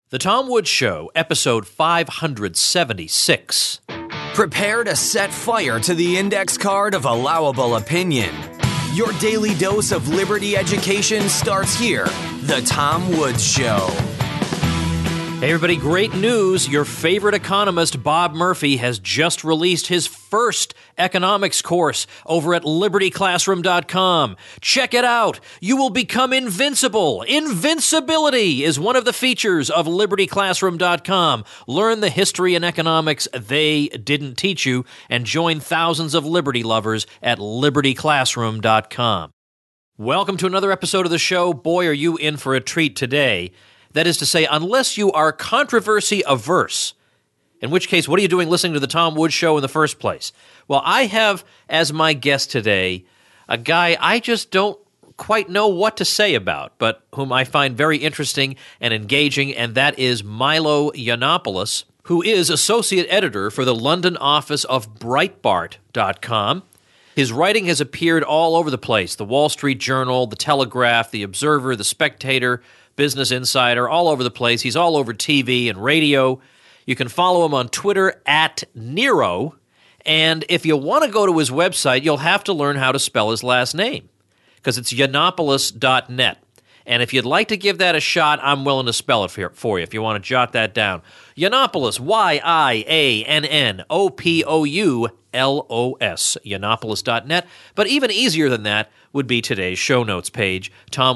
The Tom Woods Show, episode 576. Prepare to set fire to the index card of allowable opinion. Your daily dose of liberty education starts here. The Tom Woods Show. Hey everybody, great news. Your favorite economist, Bob Murphy, has just released his first economics course over at libertyclassroom.com. Check it out. You will become invincible. Invincibility is one of the features of libertyclassroom.com. Learn the history and economics they didn't teach you and join thousands of liberty lovers at libertyclassroom.com. Welcome to another episode of the show. Boy, are you in for a treat today. That is to say, unless you are controversy averse, in which case, what are you doing listening to the Tom Woods Show in the first place? Well, I have as my guest today a guy I just don't quite know what to say about, but whom I find very interesting and engaging, and that is Milo Yiannopoulos, who is associate editor for the London office of Breitbart.com. His writing has appeared all over the place: The Wall Street Journal, The Telegraph, The Observer, The Spectator, Business Insider, all over the place. He's all over TV and radio. You can follow him on Twitter at Nero. And if you want to go to his website, you'll have to learn how to spell his last name, because it's Yiannopoulos.net. And if you'd like to give that a shot, I'm willing to spell it for you if you want to jot that down. Yiannopoulos, Yiannopoulos, Yiannopoulos.net. But even easier than that would be today's show notes page,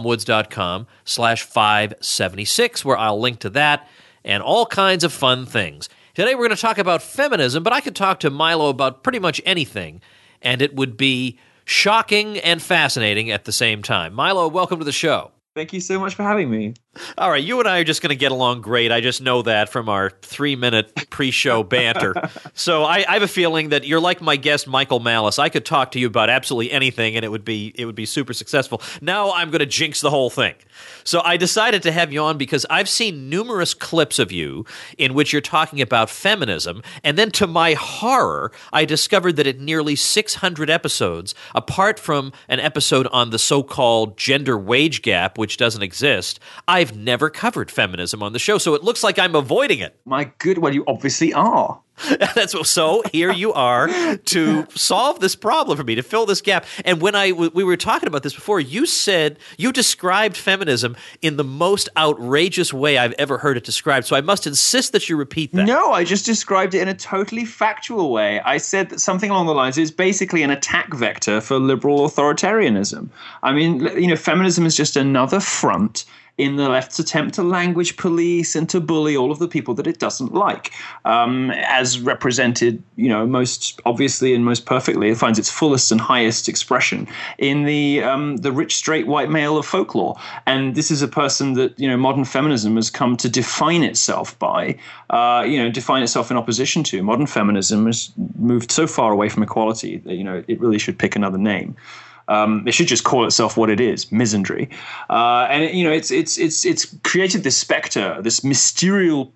tomwoods.com/576, where I'll link to that and all kinds of fun things. Today we're going to talk about feminism, but I could talk to Milo about pretty much anything, and it would be shocking and fascinating at the same time. Milo, welcome to the show. Thank you so much for having me. All right, you and I are just going to get along great. I just know that from our 3-minute pre-show banter. So I have a feeling that you're like my guest, Michael Malice. I could talk to you about absolutely anything, and it would be super successful. Now I'm going to jinx the whole thing. So I decided to have you on because I've seen numerous clips of you in which you're talking about feminism, and then to my horror, I discovered that in nearly 600 episodes, apart from an episode on the so-called gender wage gap, which doesn't exist, I've never covered feminism on the show, so it looks like I'm avoiding it. My good, well, you obviously are. So here you are to solve this problem for me, to fill this gap. And when we were talking about this before, you said you described feminism in the most outrageous way I've ever heard it described. So I must insist that you repeat that. No, I just described it in a totally factual way. I said that something along the lines is basically an attack vector for liberal authoritarianism. I mean, feminism is just another front in the left's attempt to language police and to bully all of the people that it doesn't like, as represented, most obviously and most perfectly. It finds its fullest and highest expression in the rich straight white male of folklore. And this is a person that modern feminism has come to define itself by, define itself in opposition to. Modern feminism has moved so far away from equality that it really should pick another name. It should just call itself what it is: misandry. And it's created this specter, this mysterious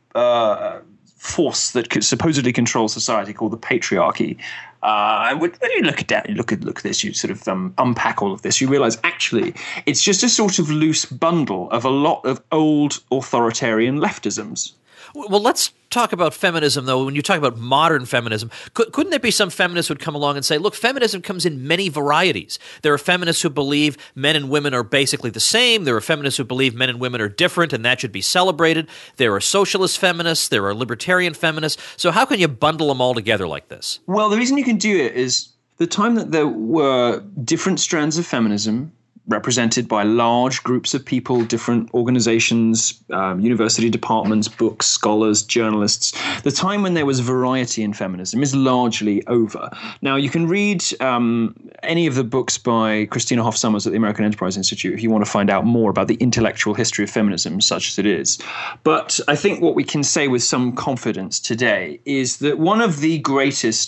force that supposedly controls society, called the patriarchy. And when you look at that, you look at this, you sort of unpack all of this, you realize actually it's just a sort of loose bundle of a lot of old authoritarian leftisms. Well, let's talk about feminism, though. When you talk about modern feminism, couldn't there be some feminists who would come along and say, look, feminism comes in many varieties. There are feminists who believe men and women are basically the same. There are feminists who believe men and women are different, and that should be celebrated. There are socialist feminists. There are libertarian feminists. So how can you bundle them all together like this? Well, the reason you can do it is the time that there were different strands of feminism represented by large groups of people, different organizations, university departments, books, scholars, journalists. The time when there was variety in feminism is largely over. Now, you can read any of the books by Christina Hoff Sommers at the American Enterprise Institute if you want to find out more about the intellectual history of feminism, such as it is. But I think what we can say with some confidence today is that one of the greatest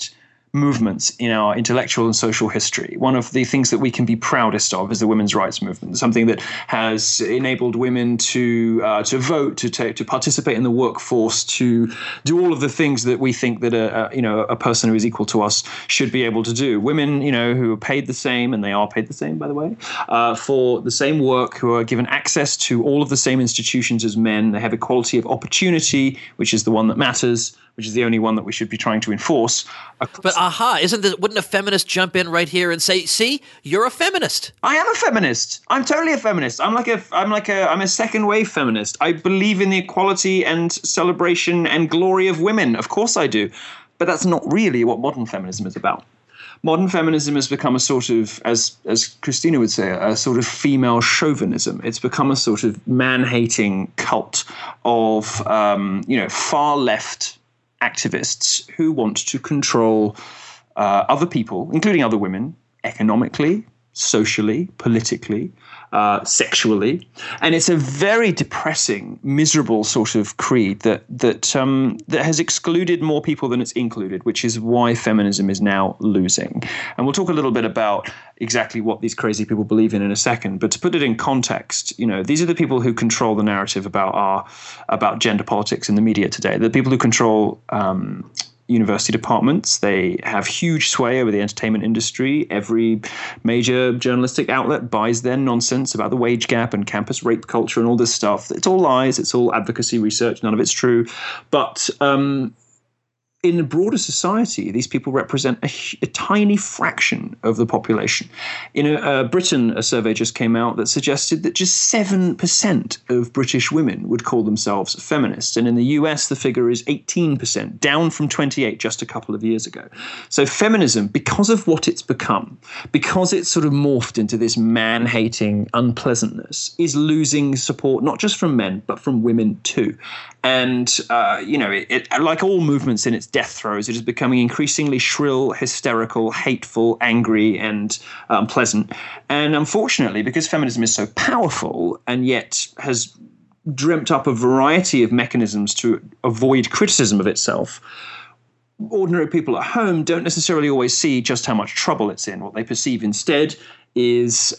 movements in our intellectual and social history. One of the things that we can be proudest of is the women's rights movement, something that has enabled women to vote, to participate in the workforce, to do all of the things that we think that a person who is equal to us should be able to do. Women, who are paid the same, and they are paid the same, by the way, for the same work, who are given access to all of the same institutions as men. They have equality of opportunity, which is the one that matters, which is the only one that we should be trying to enforce. But wouldn't a feminist jump in right here and say, see, you're a feminist? I am a feminist. I'm totally a feminist. I'm a second wave feminist. I believe in the equality and celebration and glory of women. Of course I do. But that's not really what modern feminism is about. Modern feminism has become a sort of, as Christina would say, a sort of female chauvinism. It's become a sort of man-hating cult of, far left activists who want to control other people, including other women, economically, socially, politically, sexually. And it's a very depressing, miserable sort of creed that has excluded more people than it's included, which is why feminism is now losing. And we'll talk a little bit about exactly what these crazy people believe in a second. But to put it in context, these are the people who control the narrative about gender politics in the media today. The people who control university departments. They have huge sway over the entertainment industry. Every major journalistic outlet buys their nonsense about the wage gap and campus rape culture and all this stuff. It's all lies. It's all advocacy research. None of it's true. But in a broader society, these people represent a tiny fraction of the population. In Britain, a survey just came out that suggested that just 7% of British women would call themselves feminists. And in the US, the figure is 18%, down from 28% just a couple of years ago. So feminism, because of what it's become, because it's sort of morphed into this man-hating unpleasantness, is losing support, not just from men, but from women too. And, like all movements in its death throes, it is becoming increasingly shrill, hysterical, hateful, angry, and unpleasant. And unfortunately, because feminism is so powerful and yet has dreamt up a variety of mechanisms to avoid criticism of itself, ordinary people at home don't necessarily always see just how much trouble it's in. What they perceive instead is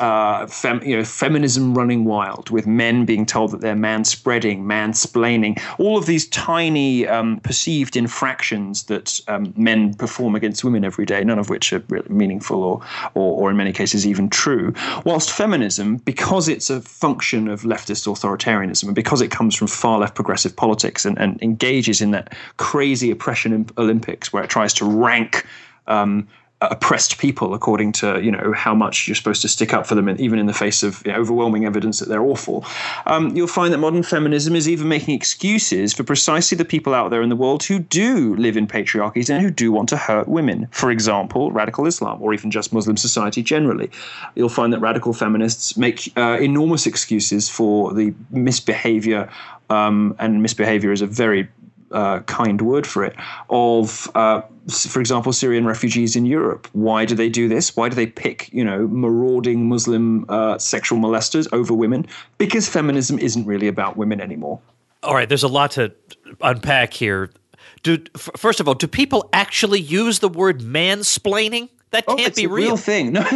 feminism running wild, with men being told that they're manspreading, mansplaining, all of these tiny perceived infractions that men perform against women every day, none of which are really meaningful or in many cases even true. Whilst feminism, because it's a function of leftist authoritarianism and because it comes from far left progressive politics and engages in that crazy oppression Olympics where it tries to rank oppressed people according to how much you're supposed to stick up for them, even in the face of overwhelming evidence that they're awful. You'll find that modern feminism is even making excuses for precisely the people out there in the world who do live in patriarchies and who do want to hurt women. For example, radical Islam, or even just Muslim society generally. You'll find that radical feminists make enormous excuses for the misbehavior, and misbehavior is a very kind word for it, of, for example, Syrian refugees in Europe. Why do they do this? Why do they pick, marauding Muslim sexual molesters over women? Because feminism isn't really about women anymore. All right, there's a lot to unpack here. First of all, do people actually use the word mansplaining? That can't be real. It's a real thing. No.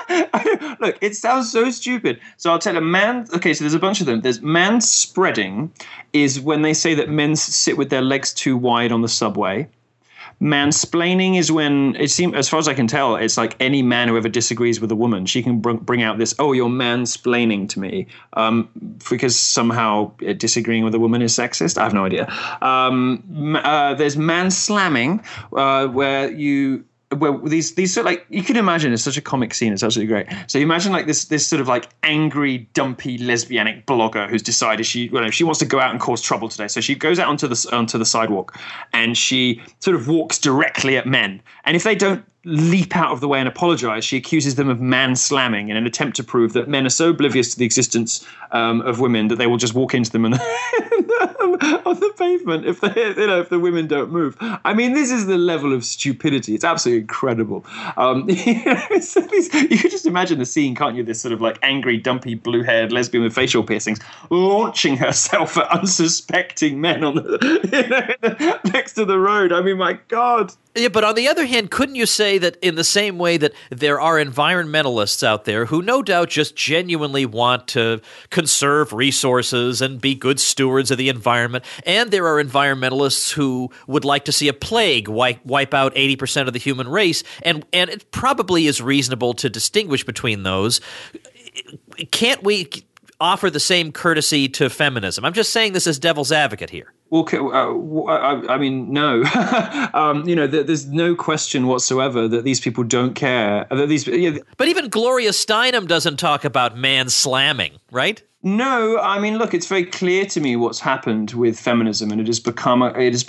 Look, it sounds so stupid. So I'll tell a man. Okay, so there's a bunch of them. There's manspreading is when they say that men sit with their legs too wide on the subway. Mansplaining is when it seems, as far as I can tell, it's like any man who ever disagrees with a woman, she can bring out this, oh, you're mansplaining to me, because somehow disagreeing with a woman is sexist. I have no idea. There's manslamming, where these sort of like, you can imagine it's such a comic scene. It's absolutely great. So you imagine like this sort of like angry, dumpy, lesbianic blogger who's decided she wants to go out and cause trouble today. So she goes out onto the sidewalk and she sort of walks directly at men. And if they don't leap out of the way and apologize, she accuses them of man-slamming in an attempt to prove that men are so oblivious to the existence of women that they will just walk into them on the pavement if the women don't move. I mean, this is the level of stupidity. It's absolutely incredible. You can just imagine the scene, can't you? This sort of like angry, dumpy, blue-haired lesbian with facial piercings launching herself at unsuspecting men on next to the road. I mean, my God. Yeah, but on the other hand, couldn't you say that in the same way that there are environmentalists out there who no doubt just genuinely want to conserve resources and be good stewards of the environment, and there are environmentalists who would like to see a plague wipe out 80% of the human race, and it probably is reasonable to distinguish between those. Can't we offer the same courtesy to feminism? I'm just saying this as devil's advocate here. Well, I mean, no. There's no question whatsoever that these people don't care. But even Gloria Steinem doesn't talk about man slamming, right? No, I mean, look, it's very clear to me what's happened with feminism, and it has become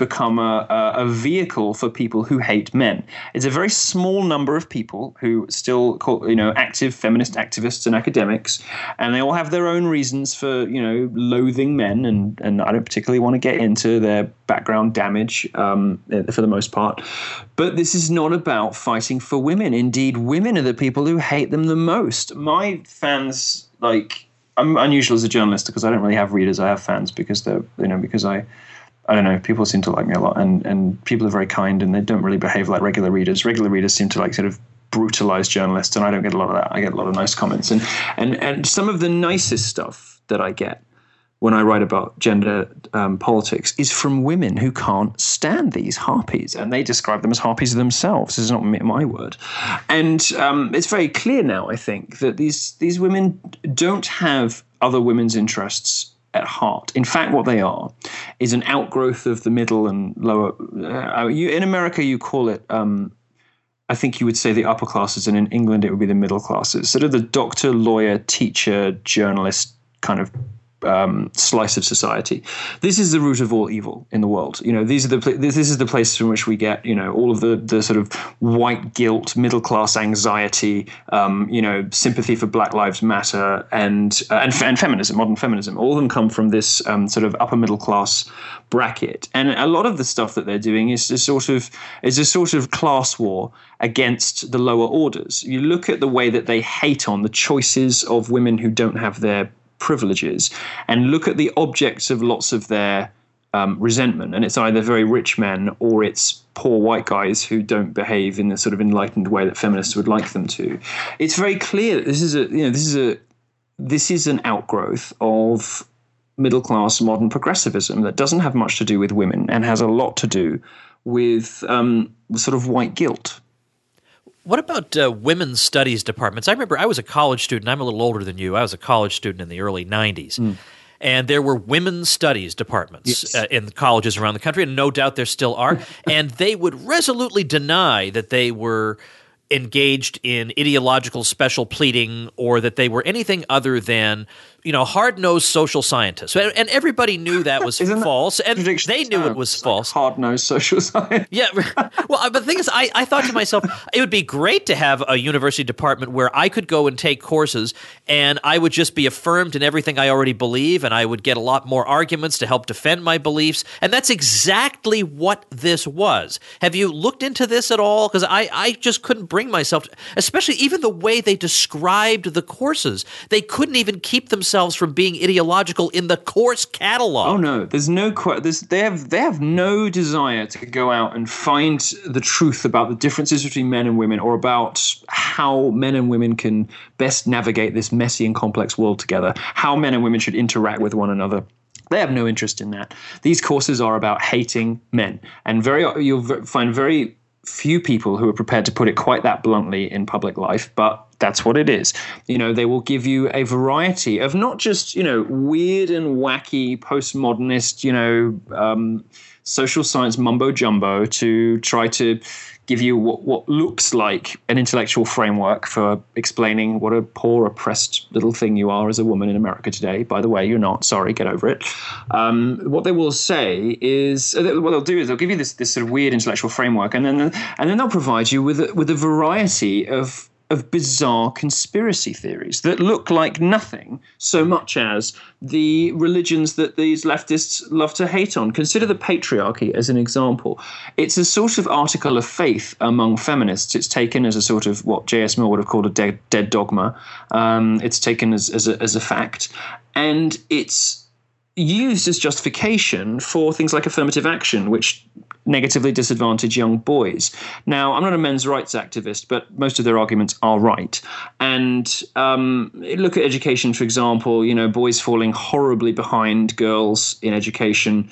a vehicle for people who hate men. It's a very small number of people who still call, active feminist activists and academics, and they all have their own reasons for, loathing men, and I don't particularly want to get into their background damage for the most part. But this is not about fighting for women. Indeed, women are the people who hate them the most. My fans, I'm unusual as a journalist because I don't really have readers. I have fans because because I don't know, people seem to like me a lot, and people are very kind, and they don't really behave like regular readers. Regular readers seem to sort of brutalize journalists, and I don't get a lot of that. I get a lot of nice comments, and some of the nicest stuff that I get when I write about gender politics is from women who can't stand these harpies, and they describe them as harpies themselves. This is not my word. And it's very clear now, I think, that these women don't have other women's interests at heart. In fact, what they are is an outgrowth of the middle and lower. In America, you call it. I think you would say the upper classes, and in England, it would be the middle classes. Sort of the doctor, lawyer, teacher, journalist kind of slice of society. This is the root of all evil in the world. This is the place from which we get, all of the sort of white guilt, middle class anxiety, sympathy for Black Lives Matter, and feminism, modern feminism. All of them come from this sort of upper middle class bracket. And a lot of the stuff that they're doing is a sort of class war against the lower orders. You look at the way that they hate on the choices of women who don't have their privileges, and look at the objects of lots of their resentment, and it's either very rich men or it's poor white guys who don't behave in the sort of enlightened way that feminists would like them to. It's very clear that this is an outgrowth of middle class modern progressivism that doesn't have much to do with women and has a lot to do with sort of white guilt. What about women's studies departments? I remember I was a college student. I'm a little older than you. I was a college student in the early 90s. And there were women's studies departments in colleges around the country, and no doubt there still are. And they would resolutely deny that they were engaged in ideological special pleading or that they were anything other than, hard-nosed social scientists. And everybody knew that was false, and they knew it was false. Hard-nosed social science. Yeah. Well, but the thing is, I thought to myself, it would be great to have a university department where I could go and take courses, and I would just be affirmed in everything I already believe, and I would get a lot more arguments to help defend my beliefs. And that's exactly what this was. Have you looked into this at all? Because I just couldn't bring myself, especially even the way they described the courses. They couldn't even keep themselves from being ideological in the course catalog. Oh no, there's no they have no desire to go out and find the truth about the differences between men and women, or about how men and women can best navigate this messy and complex world together, how men and women should interact with one another. They have no interest in that. These courses are about hating men, and you'll find very few people who are prepared to put it quite that bluntly in public life, but that's what it is. They will give you a variety of not just, weird and wacky postmodernist, social science mumbo jumbo to try to give you what looks like an intellectual framework for explaining what a poor, oppressed little thing you are as a woman in America today. By the way, you're not. Sorry, get over it. What they will say is, what they'll do is they'll give you this sort of weird intellectual framework, and then they'll provide you with a variety of bizarre conspiracy theories that look like nothing so much as the religions that these leftists love to hate on. Consider the patriarchy as an example. It's a sort of article of faith among feminists. It's taken as a sort of what J.S. Mill would have called a dead dogma. It's taken as a fact, and it's used as justification for things like affirmative action, which negatively disadvantage young boys. Now, I'm not a men's rights activist, but most of their arguments are right. And look at education, for example, boys falling horribly behind girls in education.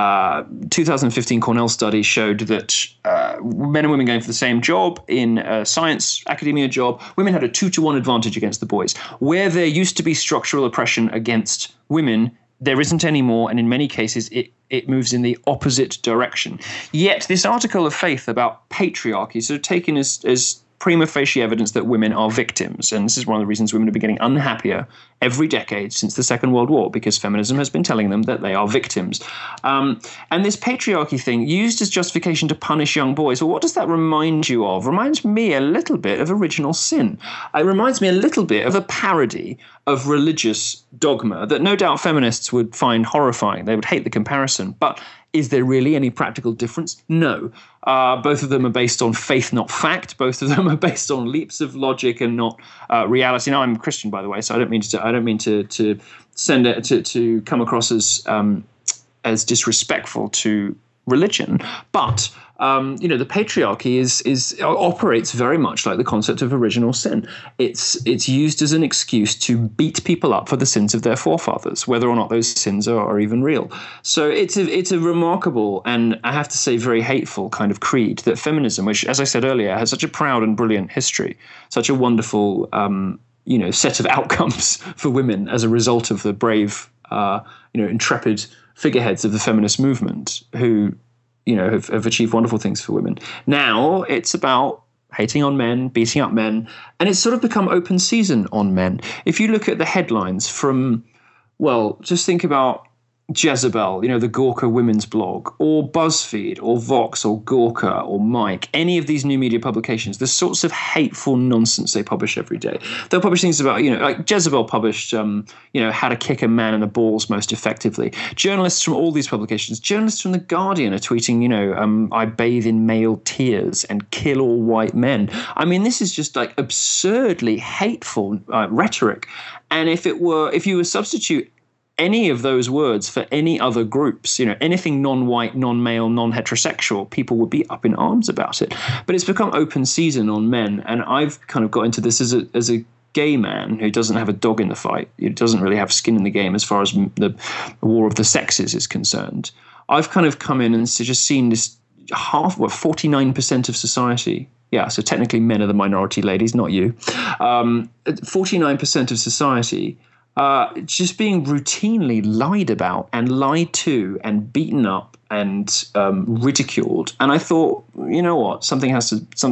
2015 Cornell study showed that men and women going for the same job in a science academia job, women had a 2-to-1 advantage against the boys. Where there used to be structural oppression against women, there isn't anymore, and in many cases it moves in the opposite direction. Yet this article of faith about patriarchy is sort of taken as prima facie evidence that women are victims. And this is one of the reasons women have been getting unhappier every decade since the Second World War, because feminism has been telling them that they are victims. And this patriarchy thing used as justification to punish young boys, well, what does that remind you of? Reminds me a little bit of original sin. It reminds me a little bit of a parody of religious dogma that no doubt feminists would find horrifying. They would hate the comparison. But is there really any practical difference? No. Both of them are based on faith, not fact. Both of them are based on leaps of logic and not reality. Now, I'm a Christian, by the way, so I don't mean to send it to come across as disrespectful to religion, but the patriarchy operates very much like the concept of original sin. It's used as an excuse to beat people up for the sins of their forefathers, whether or not those sins are even real. So it's a remarkable and, I have to say, very hateful kind of creed that feminism, which, as I said earlier, has such a proud and brilliant history, such a wonderful set of outcomes for women as a result of the brave, intrepid figureheads of the feminist movement who, have achieved wonderful things for women. Now it's about hating on men, beating up men, and it's sort of become open season on men. If you look at the headlines from, just think about Jezebel, the Gawker women's blog, or BuzzFeed, or Vox, or Gawker, or Mike, any of these new media publications, the sorts of hateful nonsense they publish every day. They'll publish things about, like Jezebel published, how to kick a man in the balls most effectively. Journalists from all these publications, journalists from The Guardian are tweeting, I bathe in male tears and kill all white men. I mean, this is just like absurdly hateful rhetoric. And if you were substitute any of those words for any other groups, anything non-white, non-male, non-heterosexual, people would be up in arms about it. But it's become open season on men, and I've kind of got into this as a gay man who doesn't have a dog in the fight, who doesn't really have skin in the game as far as the war of the sexes is concerned. I've kind of come in and just seen this 49% of society. Yeah, so technically men are the minority, ladies, not you. 49% of society just being routinely lied about and lied to and beaten up and ridiculed. And I thought, you know what, somebody has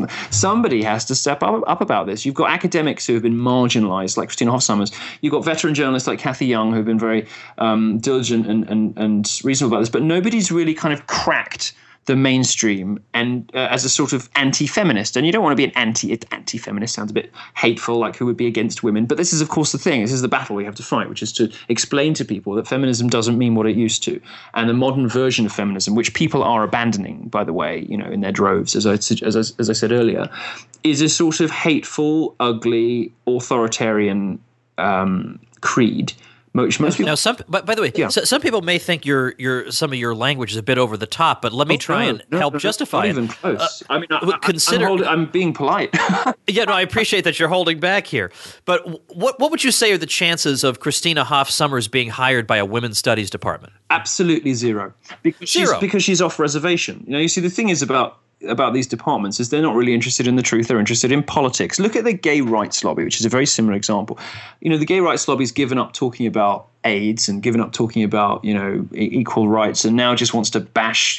to step up about this. You've got academics who have been marginalized, like Christina Hofstadter. You've got veteran journalists like Kathy Young, who've been very diligent and reasonable about this. But nobody's really kind of cracked the mainstream and as a sort of anti-feminist. And you don't want to be an anti-feminist, sounds a bit hateful, like who would be against women. But this is, of course, the thing. This is the battle we have to fight, which is to explain to people that feminism doesn't mean what it used to. And the modern version of feminism, which people are abandoning, by the way, in their droves, as I said earlier, is a sort of hateful, ugly, authoritarian creed. Most people, now, by the way, some people may think some of your language is a bit over the top, but let me try and help justify it. Not even close. I'm being polite. I appreciate that you're holding back here. But what would you say are the chances of Christina Hoff Sommers being hired by a women's studies department? Absolutely zero. Because she's off reservation. You see, the thing is about these departments is they're not really interested in the truth. They're interested in politics. Look at the gay rights lobby, which is a very similar example. The gay rights lobby's given up talking about AIDS and given up talking about, equal rights, and now just wants to bash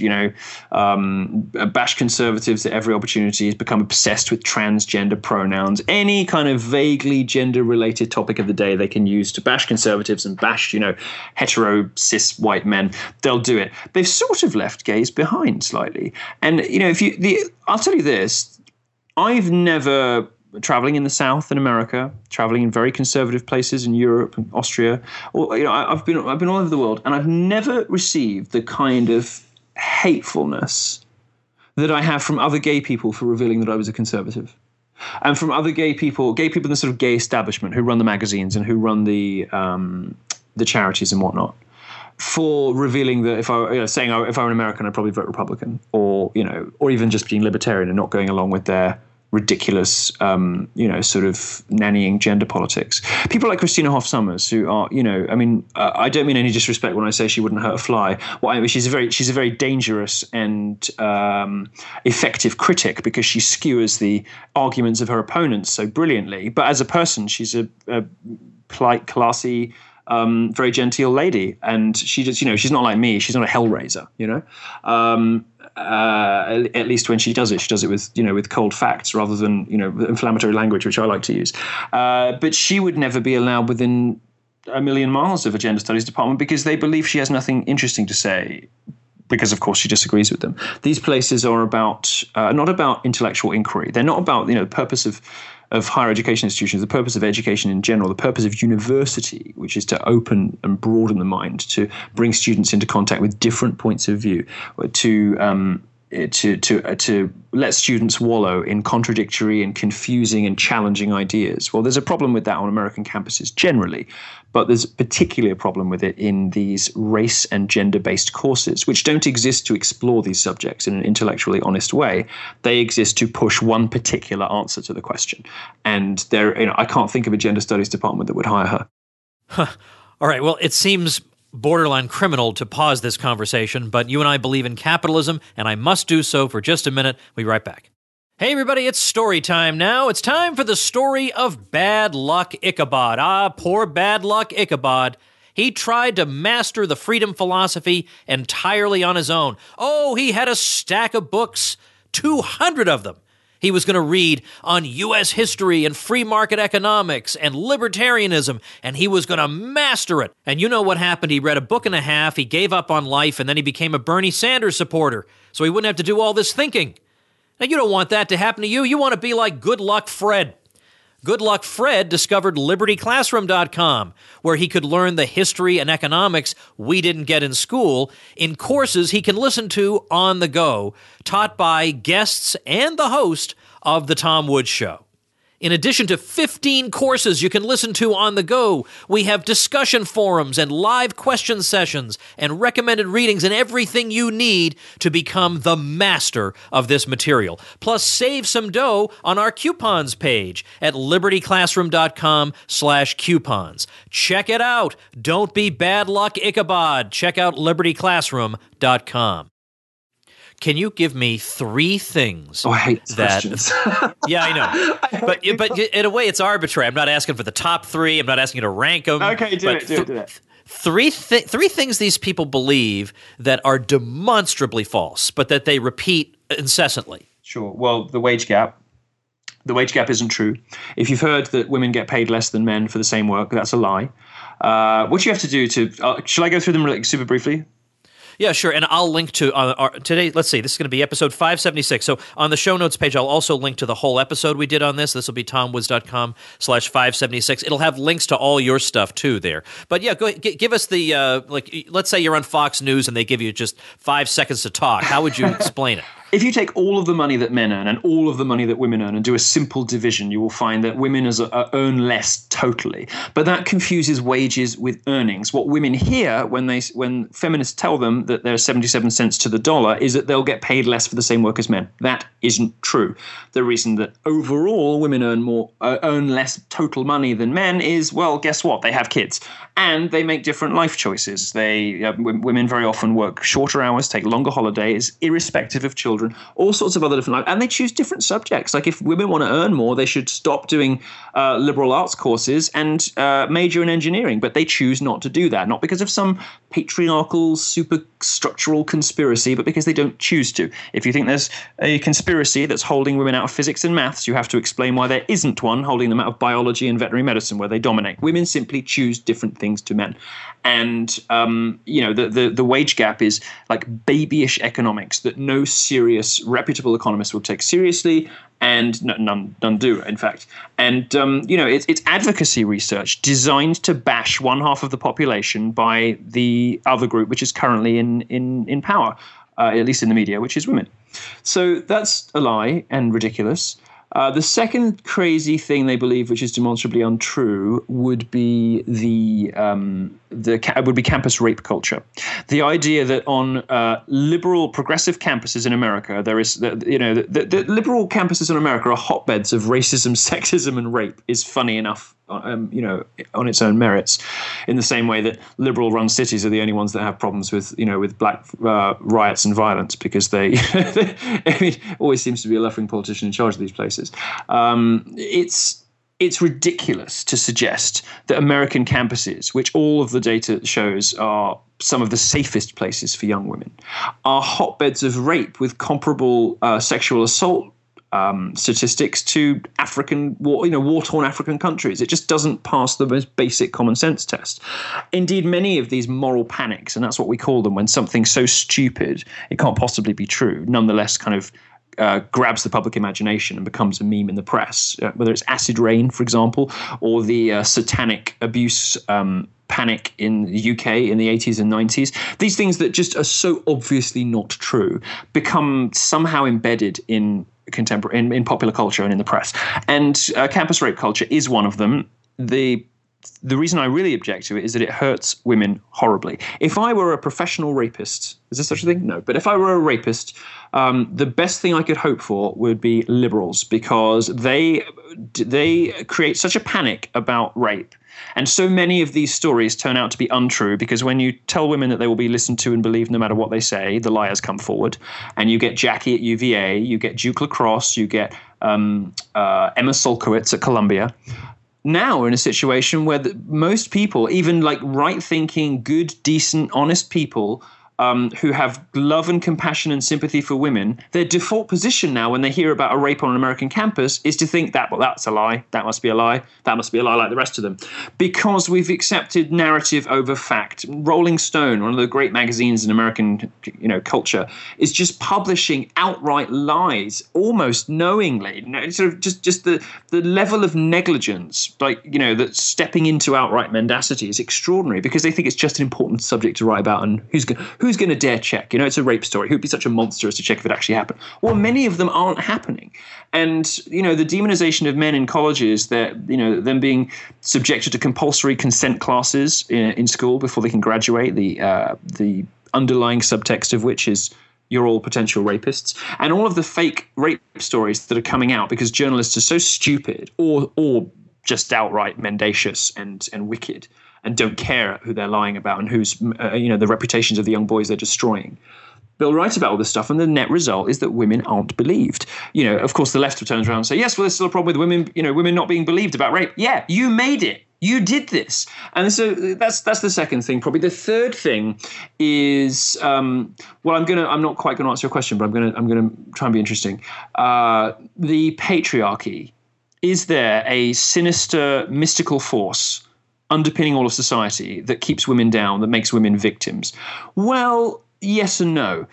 conservatives at every opportunity. Has become obsessed with transgender pronouns. Any kind of vaguely gender-related topic of the day they can use to bash conservatives and bash, hetero cis white men. They'll do it. They've sort of left gays behind slightly. And I'll tell you this: I've never. Traveling in the South in America, traveling in very conservative places in Europe and Austria, I've been all over the world, and I've never received the kind of hatefulness that I have from other gay people for revealing that I was a conservative, and from other gay people in the sort of gay establishment who run the magazines and who run the charities and whatnot. for revealing that if I saying if I were an American, I'd probably vote Republican, or or even just being libertarian and not going along with their ridiculous, sort of nannying gender politics. People like Christina Hoff Sommers, who are, I don't mean any disrespect when I say she wouldn't hurt a fly. She's a very dangerous and effective critic because she skewers the arguments of her opponents so brilliantly. But as a person, she's a polite, classy, very genteel lady, and she just, she's not like me. She's not a hellraiser, at least when she does it with, with cold facts rather than, inflammatory language, which I like to use. But she would never be allowed within a million miles of a gender studies department because they believe she has nothing interesting to say. Because, of course, she disagrees with them. These places are about not about intellectual inquiry. They're not about, the purpose of higher education institutions, the purpose of education in general, the purpose of university, which is to open and broaden the mind, to bring students into contact with different points of view, to let students wallow in contradictory and confusing and challenging ideas. Well, there's a problem with that on American campuses generally, but there's particularly a problem with it in these race and gender-based courses, which don't exist to explore these subjects in an intellectually honest way. They exist to push one particular answer to the question. And I can't think of a gender studies department that would hire her. Huh. All right. Well, it seems borderline criminal to pause this conversation, but you and I believe in capitalism, and I must do so for just a minute. We'll be right back. Hey, everybody, it's story time now. It's time for the story of Bad Luck Ichabod. Ah, poor Bad Luck Ichabod. He tried to master the freedom philosophy entirely on his own. Oh, he had a stack of books, 200 of them. He was going to read on U.S. history and free market economics and libertarianism, and he was going to master it. And you know what happened? He read a book and a half, he gave up on life, and then he became a Bernie Sanders supporter, so he wouldn't have to do all this thinking. Now, you don't want that to happen to you. You want to be like Good Luck Fred. Good Luck Fred discovered LibertyClassroom.com, where he could learn the history and economics we didn't get in school in courses he can listen to on the go, taught by guests and the host of The Tom Woods Show. In addition to 15 courses you can listen to on the go, we have discussion forums and live question sessions and recommended readings and everything you need to become the master of this material. Plus, save some dough on our coupons page at libertyclassroom.com/coupons. Check it out. Don't be Bad Luck Ichabod. Check out libertyclassroom.com. Can you give me 3 things? Oh, I hate questions. Yeah, I know. But in a way, it's arbitrary. I'm not asking for the top 3. I'm not asking you to rank them. Okay, do it. 3 things these people believe that are demonstrably false, but that they repeat incessantly. Sure. Well, the wage gap. The wage gap isn't true. If you've heard that women get paid less than men for the same work, that's a lie. What you have to do to shall I go through them really super briefly? Yeah, sure. And I'll link to today. Let's see. This is going to be episode 576. So on the show notes page, I'll also link to the whole episode we did on this. This will be tomwoods.com/576. It'll have links to all your stuff too there. But yeah, go give us the let's say you're on Fox News and they give you just 5 seconds to talk. How would you explain it? If you take all of the money that men earn and all of the money that women earn and do a simple division, you will find that women earn less totally. But that confuses wages with earnings. What women hear when feminists tell them that there's 77 cents to the dollar is that they'll get paid less for the same work as men. That isn't true. The reason that overall women earn less total money than men is, well, guess what? They have kids and they make different life choices. Women very often work shorter hours, take longer holidays, irrespective of children. All sorts of other different life, and they choose different subjects. Like if women want to earn more, they should stop doing liberal arts courses and major in engineering. But they choose not to do that, not because of some patriarchal, superstructural conspiracy, but because they don't choose to. If you think there's a conspiracy that's holding women out of physics and maths, you have to explain why there isn't one holding them out of biology and veterinary medicine, where they dominate. Women simply choose different things to men. And, the wage gap is like babyish economics that no serious reputable economist will take seriously, and none do, in fact. And, it's advocacy research designed to bash one half of the population by the other group, which is currently in power, at least in the media, which is women. So that's a lie and ridiculous. The second crazy thing they believe, which is demonstrably untrue, would be would be campus rape culture. The idea that on liberal, progressive campuses in America, there is the liberal campuses in America are hotbeds of racism, sexism, and rape is funny enough. On its own merits, in the same way that liberal-run cities are the only ones that have problems with black riots and violence, because they always seems to be a left-wing politician in charge of these places. It's ridiculous to suggest that American campuses, which all of the data shows are some of the safest places for young women, are hotbeds of rape with comparable sexual assault statistics to war-torn African countries. It just doesn't pass the most basic common sense test. Indeed, many of these moral panics, and that's what we call them, when something's so stupid it can't possibly be true, nonetheless kind of grabs the public imagination and becomes a meme in the press, whether it's acid rain, for example, or the satanic abuse panic in the UK in the 80s and 90s. These things that just are so obviously not true become somehow embedded in in popular culture and in the press. And campus rape culture is one of them. The reason I really object to it is that it hurts women horribly. If I were a professional rapist, is there such a thing? No. But if I were a rapist, the best thing I could hope for would be liberals, because they create such a panic about rape. And so many of these stories turn out to be untrue, because when you tell women that they will be listened to and believed no matter what they say, the liars come forward. And you get Jackie at UVA, you get Duke Lacrosse, you get Emma Solkowitz at Columbia. Now we're in a situation where most people, even like right-thinking, good, decent, honest people, who have love and compassion and sympathy for women, their default position now when they hear about a rape on an American campus is to think that's a lie. That must be a lie. That must be a lie like the rest of them. Because we've accepted narrative over fact. Rolling Stone, one of the great magazines in American culture, is just publishing outright lies almost knowingly. Sort of just the level of negligence, that's stepping into outright mendacity is extraordinary, because they think it's just an important subject to write about, and who's going to dare check? It's a rape story. Who'd be such a monster as to check if it actually happened? Well, many of them aren't happening. And, the demonization of men in colleges, them being subjected to compulsory consent classes in school before they can graduate, the underlying subtext of which is you're all potential rapists, and all of the fake rape stories that are coming out because journalists are so stupid or just outright mendacious and wicked, and don't care who they're lying about and who's, the reputations of the young boys they're destroying. They'll write about all this stuff, and the net result is that women aren't believed. Of course, the left turns around and say, yes, well, there's still a problem with women, women not being believed about rape. Yeah, you made it. You did this. And so that's the second thing, probably. The third thing is, I'm not quite going to answer your question, but I'm going to try and be interesting. The patriarchy. Is there a sinister, mystical force underpinning all of society that keeps women down, that makes women victims? Well, yes and no.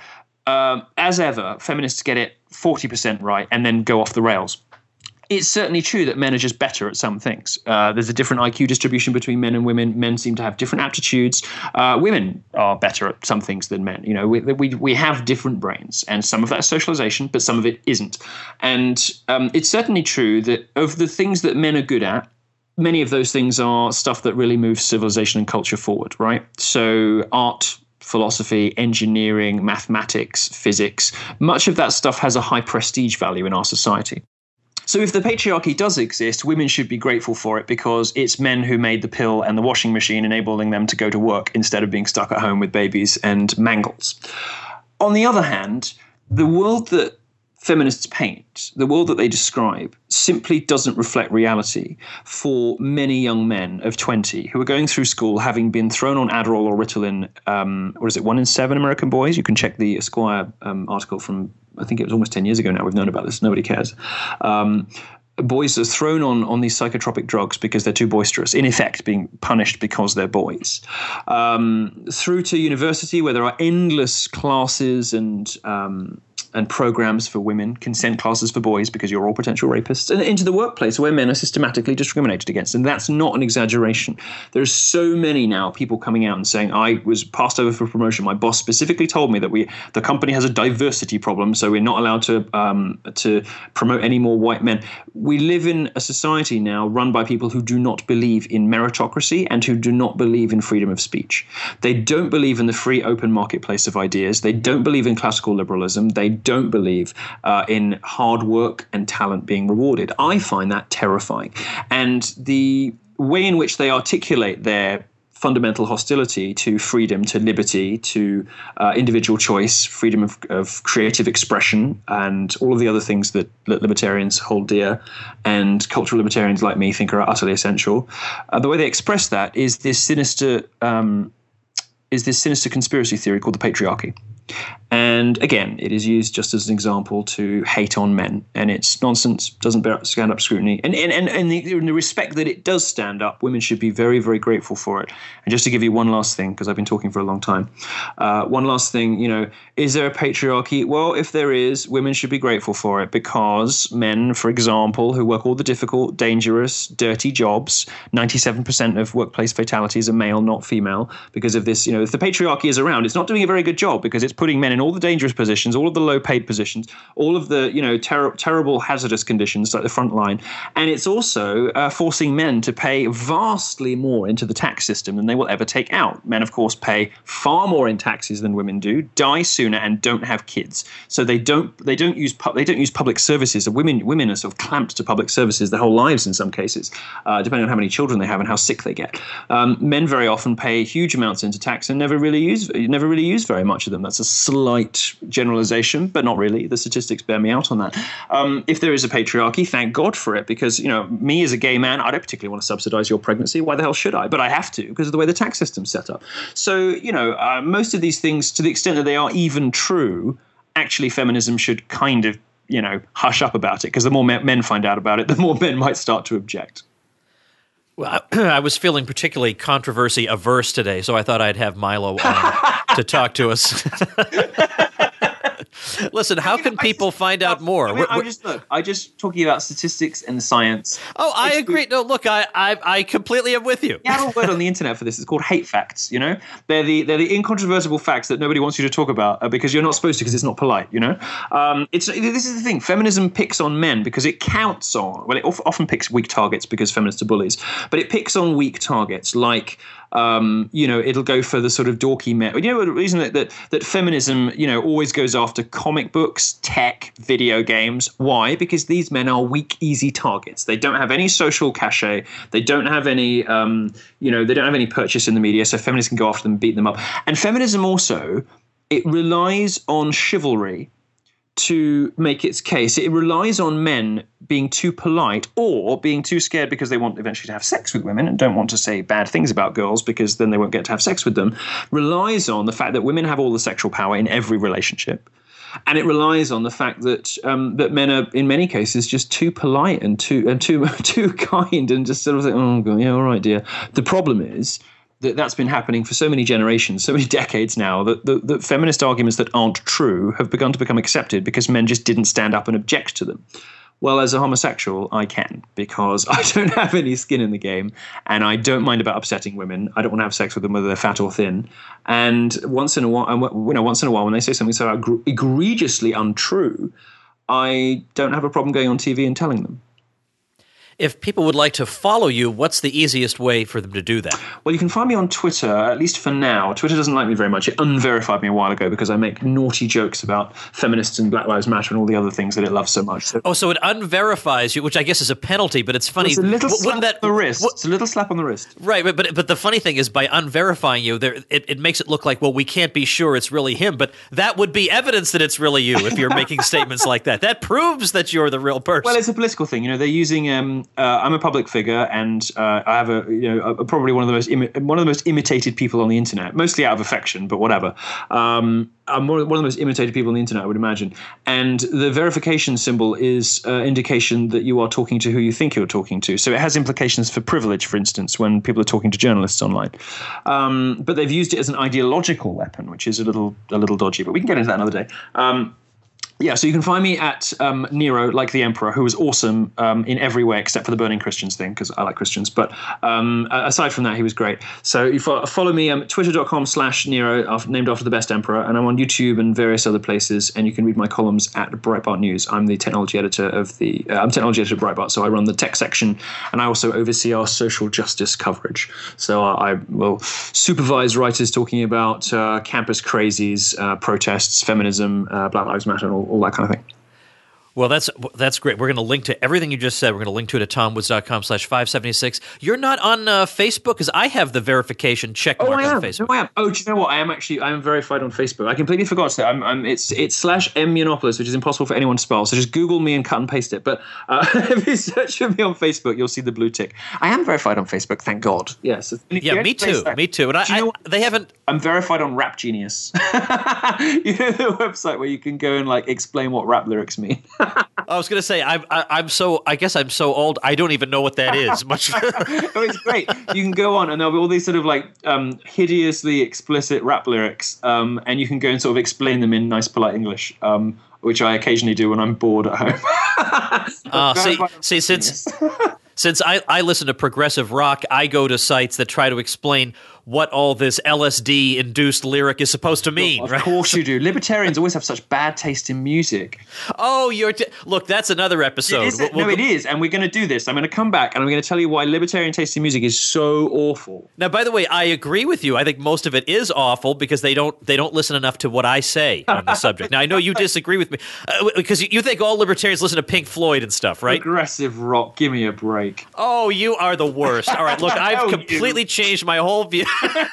As ever, feminists get it 40% right and then go off the rails. It's certainly true that men are just better at some things. There's a different IQ distribution between men and women. Men seem to have different aptitudes. Women are better at some things than men. We have different brains, and some of that is socialization, but some of it isn't. And it's certainly true that of the things that men are good at, many of those things are stuff that really moves civilization and culture forward, right? So art, philosophy, engineering, mathematics, physics, much of that stuff has a high prestige value in our society. So if the patriarchy does exist, women should be grateful for it, because it's men who made the pill and the washing machine, enabling them to go to work instead of being stuck at home with babies and mangles. On the other hand, the world that feminists paint, the world that they describe, simply doesn't reflect reality for many young men of 20 who are going through school having been thrown on Adderall or Ritalin. 1 in 7 American boys? You can check the Esquire article from, I think it was almost 10 years ago now. We've known about this. Nobody cares. Boys are thrown on these psychotropic drugs because they're too boisterous, in effect being punished because they're boys. Through to university, where there are endless classes and and programs for women, consent classes for boys because you're all potential rapists, and into the workplace where men are systematically discriminated against. And that's not an exaggeration. There's so many now people coming out and saying, I was passed over for promotion. My boss specifically told me that the company has a diversity problem, so we're not allowed to promote any more white men. We live in a society now run by people who do not believe in meritocracy and who do not believe in freedom of speech. They don't believe in the free open marketplace of ideas. They don't believe in classical liberalism. They don't believe in hard work and talent being rewarded. I find that terrifying. And the way in which they articulate their fundamental hostility to freedom, to liberty, to individual choice, freedom of creative expression, and all of the other things that libertarians hold dear and cultural libertarians like me think are utterly essential. The way they express that is this sinister conspiracy theory called the patriarchy. And again, it is used just as an example to hate on men, and it's nonsense, doesn't stand up to scrutiny. And in the respect that it does stand up, women should be very, very grateful for it. And just to give you one last thing, because I've been talking for a long time, one last thing, is there a patriarchy? Well, if there is, women should be grateful for it, because men, for example, who work all the difficult, dangerous, dirty jobs, 97% of workplace fatalities are male, not female, because of this. If the patriarchy is around, it's not doing a very good job, because it's putting men in all the dangerous positions, all of the low-paid positions, all of the terrible hazardous conditions like the front line, and it's also forcing men to pay vastly more into the tax system than they will ever take out. Men, of course, pay far more in taxes than women do, die sooner, and don't have kids. So they don't use public services. Women are sort of clamped to public services their whole lives in some cases, depending on how many children they have and how sick they get. Men very often pay huge amounts into tax and never really use very much of them. That's a slight generalization, but not really. The statistics bear me out on that. If there is a patriarchy, thank God for it, because me as a gay man, I don't particularly want to subsidize your pregnancy. Why the hell should I? But I have to, because of the way the tax system's set up. So most of these things, to the extent that they are even true, actually feminism should kind of hush up about it, because the more men find out about it, the more men might start to object. Well, I was feeling particularly controversy averse today, so I thought I'd have Milo on to talk to us. Listen, how can people find out more? I just talking about statistics and science. Oh, I agree. No, look, I completely am with you. You have a word on the internet for this. It's called hate facts. They're the incontrovertible facts that nobody wants you to talk about because you're not supposed to, because it's not polite. This is the thing. Feminism picks on men because it counts on. Well, it often picks weak targets because feminists are bullies, but it picks on weak targets like. It'll go for the sort of dorky men. The reason that feminism, always goes after comic books, tech, video games. Why? Because these men are weak, easy targets. They don't have any social cachet. They don't have any, they don't have any purchase in the media. So feminists can go after them and beat them up. And feminism also, it relies on chivalry to make its case. It relies on men being too polite or being too scared because they want eventually to have sex with women and don't want to say bad things about girls because then they won't get to have sex with them. Relies on the fact that women have all the sexual power in every relationship. And it relies on the fact that that men are, in many cases, just too polite and too kind and just sort of like, oh, God, yeah, all right, dear. The problem is that's been happening for so many generations, so many decades now, that feminist arguments that aren't true have begun to become accepted because men just didn't stand up and object to them. Well, as a homosexual, I can, because I don't have any skin in the game, and I don't mind about upsetting women. I don't want to have sex with them, whether they're fat or thin. And once in a while, when they say something so egregiously untrue, I don't have a problem going on TV and telling them. If people would like to follow you, what's the easiest way for them to do that? Well, you can find me on Twitter, at least for now. Twitter doesn't like me very much. It unverified me a while ago because I make naughty jokes about feminists and Black Lives Matter and all the other things that it loves so much. So it unverifies you, which I guess is a penalty, but it's funny. It's a little slap on the wrist. It's a little slap on the wrist. Right, but the funny thing is, by unverifying you, it makes it look like, well, we can't be sure it's really him, but that would be evidence that it's really you if you're making statements like that. That proves that you're the real person. Well, it's a political thing. They're using I'm a public figure, and I have probably one of the most imitated people on the internet, mostly out of affection, but whatever. I'm one of the most imitated people on the internet, I would imagine. And the verification symbol is indication that you are talking to who you think you're talking to. So it has implications for privilege, for instance, when people are talking to journalists online. But they've used it as an ideological weapon, which is a little dodgy. But we can get into that another day. Yeah, so you can find me at Nero, like the Emperor, who was awesome in every way except for the burning Christians thing, because I like Christians. But aside from that, he was great. So you follow me, twitter.com/Nero, named after the best emperor, and I'm on YouTube and various other places. And you can read my columns at Breitbart News. I'm the technology editor of technology editor of Breitbart, so I run the tech section, and I also oversee our social justice coverage. So I will supervise writers talking about campus crazies, protests, feminism, Black Lives Matter, and all that kind of thing. Well, that's great. We're going to link to everything you just said. We're going to link to it at tomwoods.com/576. You're not on Facebook, because I have the verification check mark on Facebook. No, I am. Oh, do you know what? I am verified on Facebook. I completely forgot to say it's /M Yiannopoulos, which is impossible for anyone to spell. So just Google me and cut and paste it. But if you search for me on Facebook, you'll see the blue tick. I am verified on Facebook, thank God. Yes. Yeah, me too. Me too. And they haven't. I'm verified on Rap Genius. You know, the website where you can go and explain what rap lyrics mean. I was going to say, I guess I'm so old, I don't even know what that is. Much. Oh, it's great. You can go on and there'll be all these sort of hideously explicit rap lyrics, and you can go and sort of explain them in nice, polite English, which I occasionally do when I'm bored at home. Since I listen to progressive rock, I go to sites that try to explain what all this LSD-induced lyric is supposed to mean. Of course you do. Libertarians always have such bad taste in music. Oh, look, that's another episode. It is, and we're going to do this. I'm going to come back, and I'm going to tell you why libertarian taste in music is so awful. Now, by the way, I agree with you. I think most of it is awful because they don't listen enough to what I say on the subject. Now, I know you disagree with me because you think all libertarians listen to Pink Floyd and stuff, right? Progressive rock. Give me a break. Oh, you are the worst. All right, look, I've completely changed my whole view.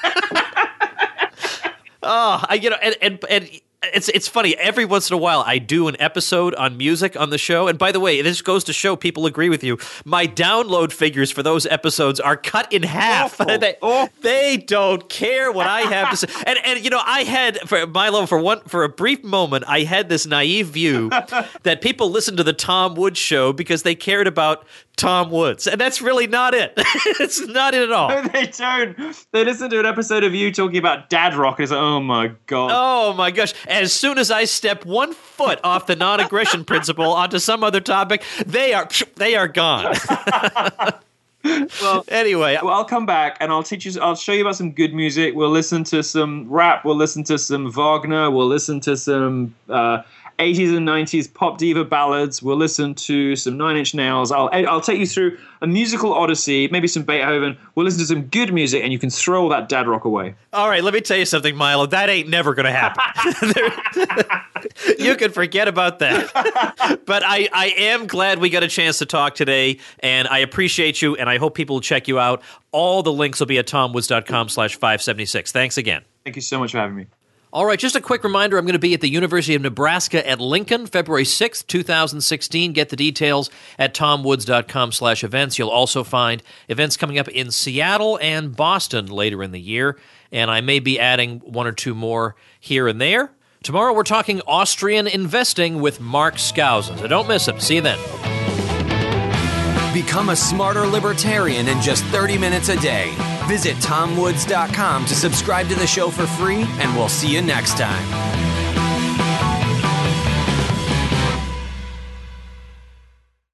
It's funny. Every once in a while, I do an episode on music on the show. And by the way, this goes to show people agree with you. My download figures for those episodes are cut in half. They don't care what I have to say. And I had, for Milo, for a brief moment, I had this naive view that people listen to the Tom Woods show because they cared about Tom Woods, and that's really not it. It's not it at all. No, they don't. They listen to an episode of you talking about dad rock, and it's like, oh my God. Oh my gosh. As soon as I step 1 foot off the non-aggression principle onto some other topic, they are gone. Well, anyway, I'll come back and I'll show you about some good music. We'll listen to some rap. We'll listen to some Wagner. We'll listen to some 80s and 90s pop diva ballads. We'll listen to some Nine Inch Nails. I'll take you through a musical odyssey, maybe some Beethoven. We'll listen to some good music, and you can throw all that dad rock away. All right, let me tell you something, Milo. That ain't never going to happen. You can forget about that. But I am glad we got a chance to talk today, and I appreciate you, and I hope people will check you out. All the links will be at tomwoods.com/576. Thanks again. Thank you so much for having me. All right, just a quick reminder, I'm going to be at the University of Nebraska at Lincoln, February 6th, 2016. Get the details at tomwoods.com/events. You'll also find events coming up in Seattle and Boston later in the year, and I may be adding 1 or 2 more here and there. Tomorrow we're talking Austrian investing with Mark Skousen, so don't miss him. See you then. Become a smarter libertarian in just 30 minutes a day. Visit tomwoods.com to subscribe to the show for free, and we'll see you next time.